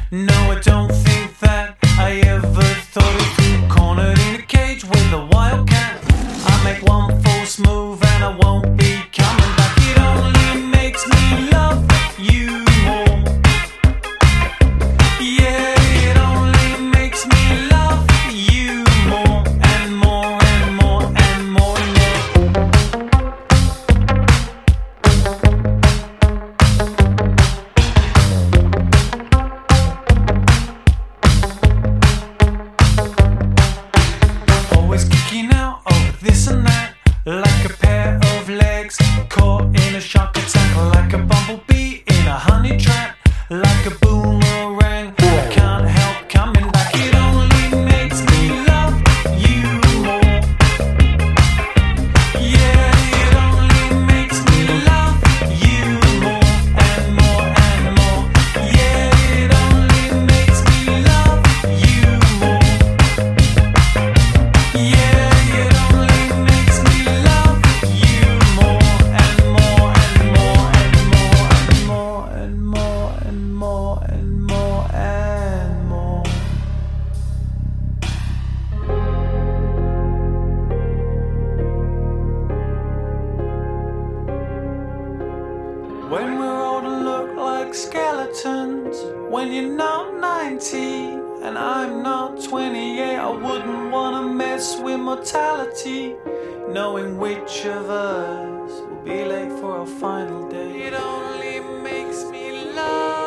No, I don't think that I ever thought it through. Cornered in a cage with a wildcat. I make one false move and I won't be coming back. It only makes me love you more. Yeah, it only makes me love you more and more and more and more and more. Always kicking out over this and that, like a pair of legs caught in a shark attack, like a bumblebee in a honey trap, like a boomerang. I can't help coming back. It only makes me love you more. Yeah, it only makes me love you more and more and more. Yeah, it only makes me love you more. Yeah, it only makes me love you more and more and more and more and more and more and more and more. When we're old and look like skeletons, when you're not 90 and I'm not 28, I wouldn't wanna mess with mortality, knowing which of us will be late for our final day. It only makes me love